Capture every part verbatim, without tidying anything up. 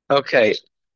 Okay.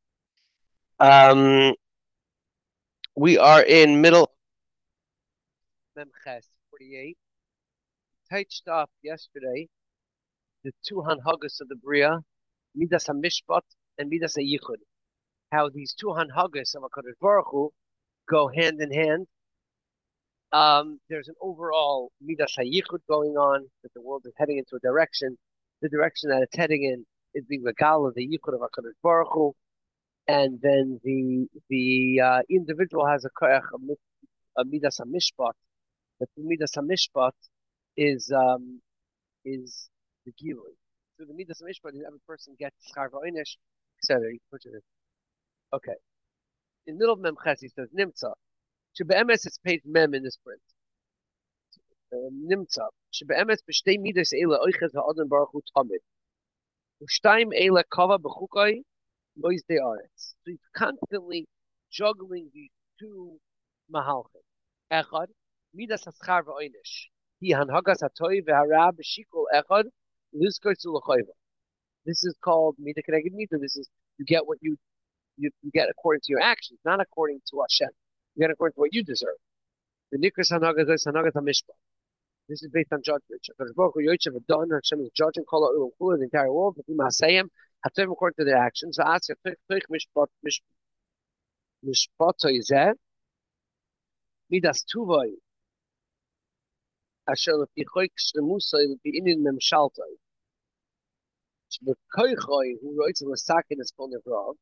Um, we are in middle Memches forty-eight. Touched off yesterday the two hanhagas of the Bria, Midas HaMishpat and Midas HaYichud. How these two hanhagas of HaKadosh Baruch Hu go hand in hand. Um, there's an overall Midas HaYichud going on, that the world is heading into a direction. The direction that it's heading in is being the Gal of the Yichud of HaKadosh Baruch Hu. And then the the uh, individual has a koyach, a, a midas hamishpat. But the midas hamishpat is um, is the gilui. So the midas hamishpat is every person gets schar v'oinish, et cetera. Okay. In the middle of memches he says nimtza. Shebe'emes it's page mem in this print. Um, nimtza. Shebe'emes b'shtei midas eila oichez ha'adon baruch hu tamid. U'shtaim eila kava b'chukai lois de aretz. So he's constantly juggling these two mahalchim. Echad, midas haschar v'oinish. Hi hanhagas hatoy v'hara b'shikol echad lizkor tzulachayva. This is called mida keneged mida. This is you get what you, you you get according to your actions, not according to Hashem. You get according to what you deserve. The nikras hanhagas is hanhagas hamishpah. This is based on judgment. Hakadosh Baruch Hu yoytzev adon. Hashem is judging kol ha'olam kula, the entire world. But masayim hatoy according to their actions. So ask your toich mishpat mishpat toizeh midas tuvay. Asher lepi choik shlemusay lepi inin memshaltay. Shbekoichoy who writes in the sakin is called Nevrov.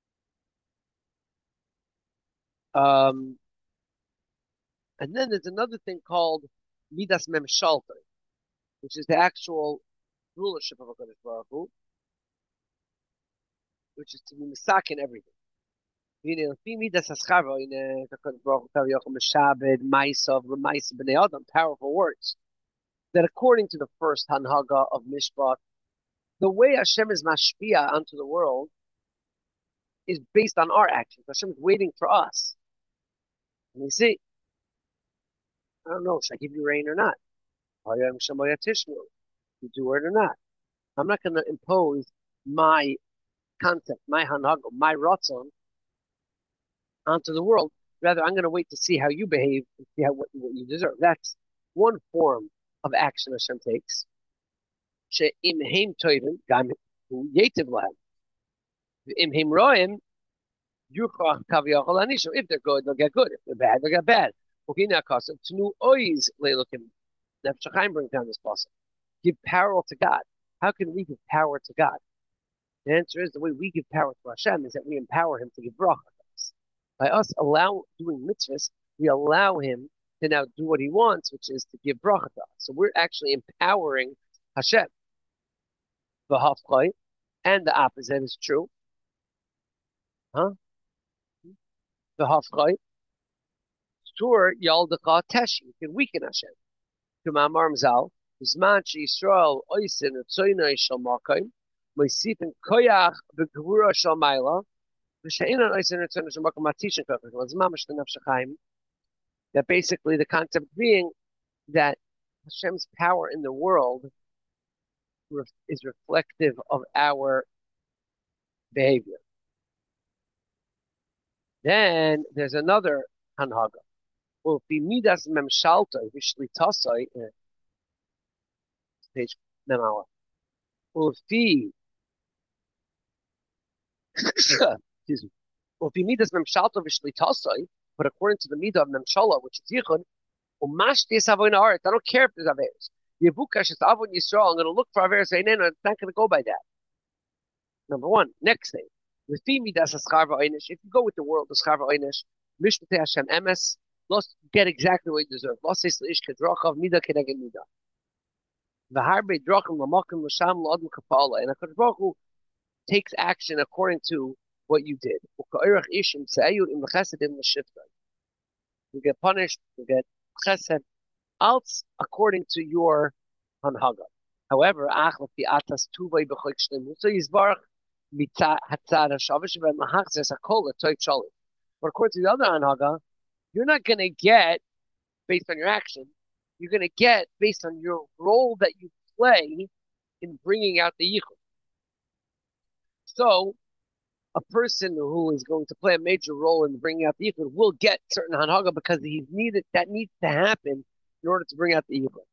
Um, and then there's another thing called midas memshaltay, which is the actual rulership of HaKadosh Baruch Hu, which is to be misakin everything. Meaning, lepi midas haschar in HaKadosh Baruch Hu tav yochel meshabed ma'asav l'ma'aseh b'nei adam, powerful words. That according to the first hanhaga of Mishpat, the way Hashem is mashpia onto the world is based on our actions. Hashem is waiting for us. And you see, I don't know, should I give you rain or not? You do it or not. I'm not going to impose my concept, my hanhaga, my ratzon onto the world. Rather, I'm going to wait to see how you behave and see how what, what you deserve. That's one form of action Hashem takes. She'im heim toivim gam hu yetiv lahem. Im heim roim yuchach kaviyachol anisha. If they're good, they'll get good. If they're bad, they'll get bad. Ukina kasav tnu oiz leilukim. Nefesh HaChaim brings down this passage. Give power to God. How can we give power to God? The answer is the way we give power to Hashem is that we empower Him to give bracha to us. By us allow doing mitzvahs, we allow Him to now do what He wants, which is to give bracha to us. So we're actually empowering Hashem. And the opposite is true. Huh? The hafchai. Sure, yaldecha teshi. You can weaken Hashem. Kumamar mzal. Zman Yisrael oisin etzoynai shel makom. Moisifin koyach begvura shel maila. V'sheinan oisin etzoynai shel makom matishin koyach. L'zmamash l'nefesh HaChaim. That basically the concept being that Hashem's power in the world is reflective of our behavior. Then there's another hanhaga. Well, if midas memshalta v'shlitasai, page memawa. Well, if excuse me. Well, if midas memshalta v'shlitasai, but according to the midah of memshala, which is yichud, umash tis avoin haaretz. I don't care if there's averes. Yevukash is avon Yisrael. I'm going to look for averes. It's not going to go by that. Number one. Next thing. If you go with the world, the schar v'oinish, mishpatei Hashem emes, lost get exactly what you deserve. Lost is ish kedrachav mida keneged mida. V'harbe drachim l'makim l'sham l'adam kapala. And HaKadosh Baruch Hu takes action according to what you did. U'ka'irach ishim se'ayut im l'chesed im l'shifta. You get punished, you get chesed, alts according to your hanhaga. However, ach l'fi atas tuvay b'choik shleimu. So yizbarach but according to the other anhaga, you're not going to get based on your action. You're going to get based on your role that you play in bringing out the yichud. So a person who is going to play a major role in bringing out the yichud will get certain hanhaga because he's needed that needs to happen in order to bring out the yichud.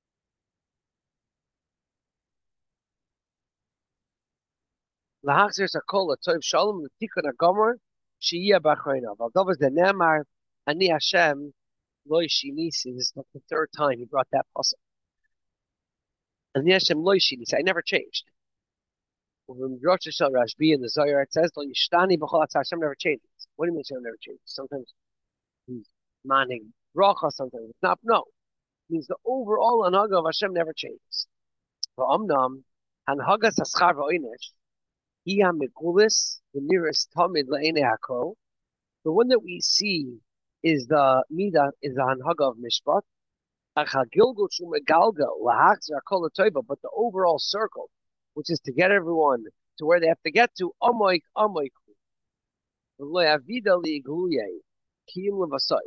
Lahachzir sakol tov shalom l'tikun hagomer sheyeh b'achreinav. Al davos the nemar ani Hashem loy shinisi. This is like the third time he brought that pasuk. Ani Hashem loy shinisi. I never changed. When Rosh Hashanah Rashbi in the Zohar it says lo yishtani b'chol atzar. Hashem never changes. What do you mean Hashem never changes? Sometimes he's manning bracha, sometimes it's not. No, it means the overall anhaga of Hashem never changes. V'amnam hanhagas haschar v'oinesh hiya mekulis the nearest tamid le'enei hakol. The one that we see is the midah is the hanhaga of mishpat. Achagilgul shu megalgal lahachzir hakol l'toiva. But the overall circle, which is to get everyone to where they have to get to, amoik amoik v'lo yavida li'igluye kiyim levasoif.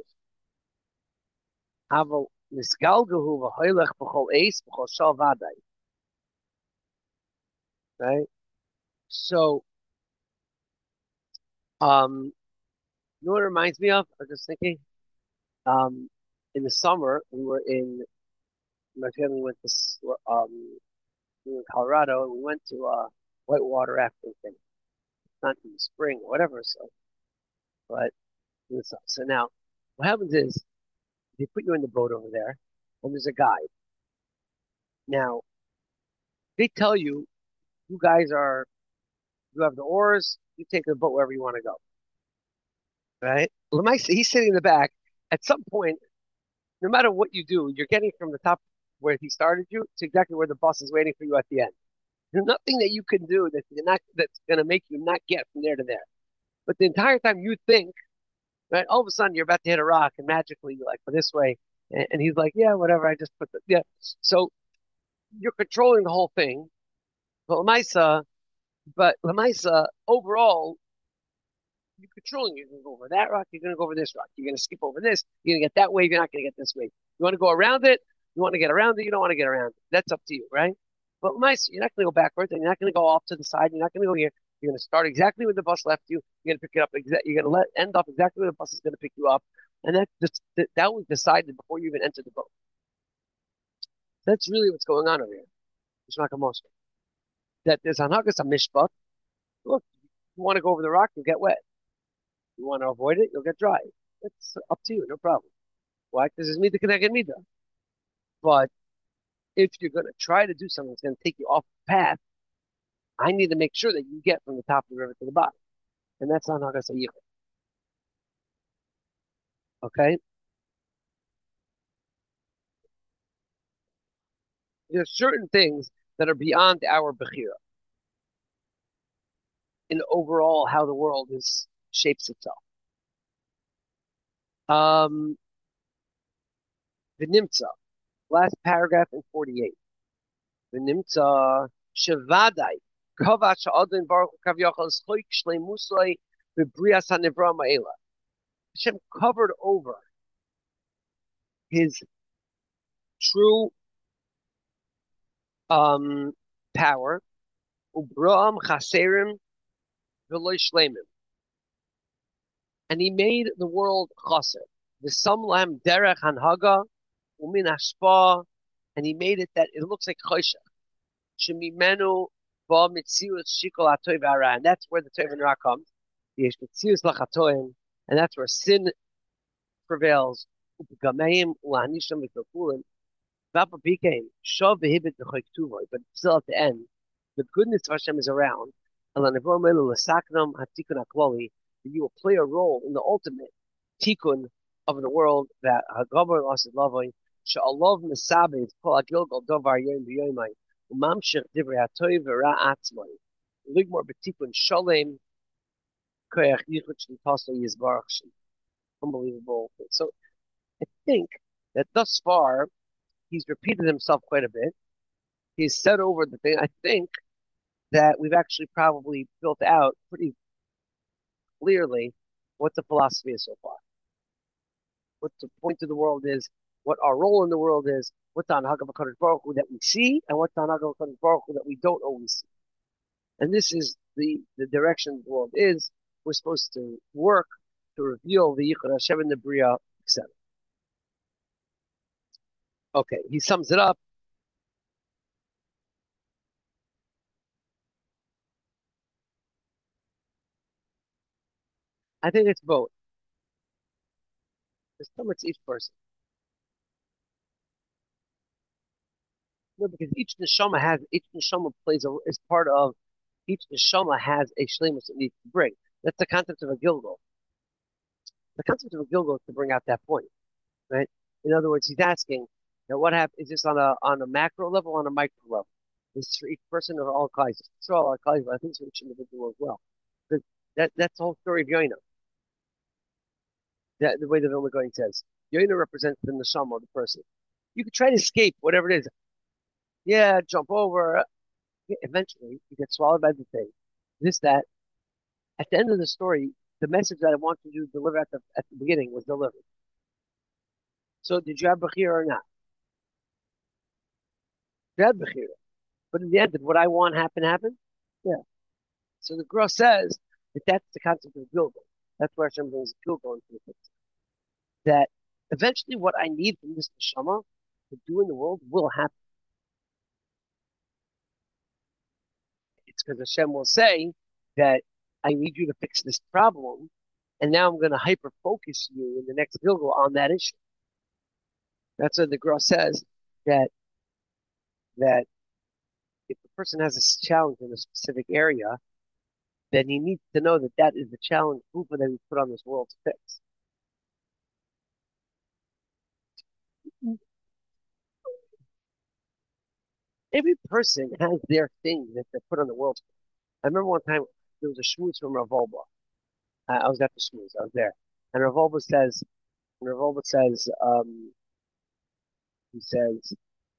Aval nisgalgahu v'hoylech b'chol eis b'chol shal vaday. Right? So, um, you know what it reminds me of? I was just thinking, um, in the summer, we were in, my family went to, um, we were in Colorado, and we went to a whitewater rafting thing. Not in the spring or whatever, so, but, so now, what happens is, they put you in the boat over there, and there's a guide. Now, they tell you, you guys are, you have the oars, you take the boat wherever you want to go. Right? He's sitting in the back. At some point, no matter what you do, you're getting from the top where he started you to exactly where the bus is waiting for you at the end. There's nothing that you can do that's not that's going to make you not get from there to there. But the entire time you think, right, all of a sudden you're about to hit a rock, and magically you're like, "But this way," and, and he's like, "Yeah, whatever. I just put the yeah." So you're controlling the whole thing. But Lamaisa, but Lamaisa, overall, you're controlling. You're going to go over that rock. You're going to go over this rock. You're going to skip over this. You're going to get that wave. You're not going to get this wave. You want to go around it. You want to get around it. You don't want to get around it. That's up to you, right? But Lamaisa, you're not going to go backwards, and you're not going to go off to the side. You're not going to go here. You're going to start exactly where the bus left you. You're going to pick it up. Exa- you're going to let end up exactly where the bus is going to pick you up, and that that, that was decided before you even entered the boat. That's really what's going on over here. It's not a mosque. That there's hanhagas a mishpat. Look, you want to go over the rock, you'll get wet. You want to avoid it, you'll get dry. It's up to you, no problem. Why? Because it's mida connected mida. But if you're going to try to do something that's going to take you off the path, I need to make sure that you get from the top of the river to the bottom. And that's not hanhagas a yichud. Okay? There's certain things that are beyond our bechira in overall how the world is shapes itself. Um, the nimtza, last paragraph in forty-eight. The nimtza shevadai kavach adin baruch kavyachal schoik shleimusai bebrias hanivra ma'ela. Hashem covered over his true um, power, ubraam chaserim v'loy shleimim, and he made the world chaser. The samlam derech hanhaga umin hashpa, and he made it that it looks like choshech. Shemimenu ba mitzius shikol hatoy v'ara, and that's where the toiv and ra comes. Yesh mitzius lachatoyim, and that's where sin prevails. U'gameim u'hanisham v'tokulim. Vapa became shav v'hibit v'choik tuvoy, but still at the end, the goodness of Hashem is around. You will play a role in the ultimate tikkun of the world that Hagabar Lasid Lavoi Sha'alov Mesabed Kol Agilgal Dovar Yom B'Yomai Umamshich Divrei HaToy V'Ra Atzmai Ligmor B'Tikkun Shalem Koyach Yichud Sh'Nitaso Yizbarach Shem. Unbelievable. So I think that thus far he's repeated himself quite a bit. He's said over the thing. I think that we've actually probably built out pretty clearly what the philosophy is so far. What the point of the world is, what our role in the world is, what's the Anhaga B'Kadosh Baruch Hu that we see, and what's the Anhaga B'Kadosh Baruch Hu that we don't always see. And this is the, the direction the world is. We're supposed to work to reveal the Yichud Hashem and the Bria, et cetera. Okay, he sums it up. I think it's both. There's so much each person. No, because each neshama has each neshama plays a is part of each neshama has a shlemus it needs to bring. That's the concept of a gilgul. The concept of a gilgul is to bring out that point, right? In other words, he's asking, now what happens? Is this on a on a macro level, on a micro level? Is this for each person or all kinds? It's for all kinds, but I think it's for each individual as well. Because that that's the whole story of Yoina. That the way the Vilna Gaon says, Yoina represents the neshama of the person. You could try to escape whatever it is. Yeah, jump over. Yeah, eventually, you get swallowed by the thing. This, that. At the end of the story, the message that I wanted you to deliver at the at the beginning was delivered. So did you have Bechira or not? You had Bechira. But in the end, did what I want happen happen? Yeah. So the Gra says that that's the concept of Gilgal. That's where Hashem brings Gilgal into the picture. That eventually what I need from this neshama to do in the world will happen. It's because Hashem will say that I need you to fix this problem, and now I'm going to hyper focus you in the next Gilgal on that issue. That's what the Gra says that that if the person has a challenge in a specific area, then he needs to know that that is the challenge that he put on this world to fix. Every person has their thing that they put on the world. I remember one time there was a shmooze from Rav Wolbe. I, I was at the shmooze. I was there, and Rav Wolbe says, and Rav Wolbe says, um, he says,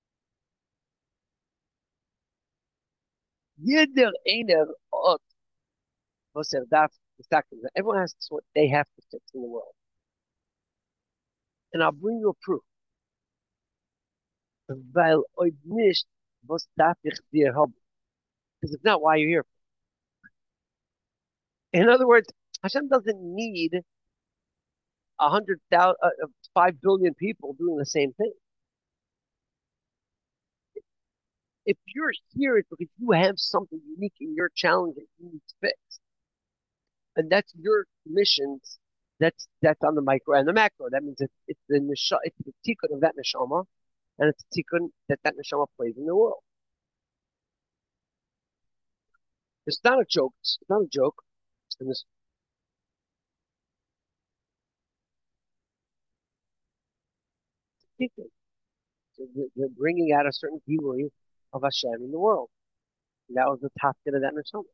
"Jeder einer ot was er darf gesagt." Everyone has what they have to fix in the world, and I'll bring you a proof. Weil euch nicht was darf ich dir haben? Because if not, why are you here? In other words, Hashem doesn't need a hundred thousand, uh, uh, five billion people doing the same thing. If you're here, it's because you have something unique in your challenge that you need to fix, and that's your missions. That's that's on the micro and the macro. That means it's, it's the nisha, it's the tikkun of that neshama, and it's the tikkun that that neshama plays in the world. It's not a joke. It's not a joke. And this tikkun, so they're bringing out a certain view of Hashem in the world. And that was the top of that neshama.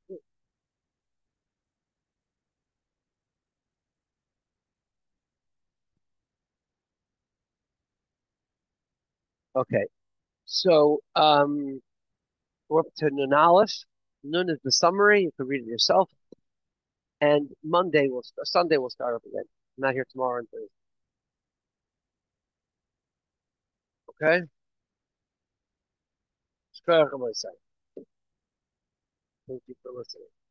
Okay, so um, we're up to Nun Aleph. Nun is the summary. You can read it yourself. And Monday will Sunday will start up again. I'm not here tomorrow and Thursday. Okay. Thank you for listening.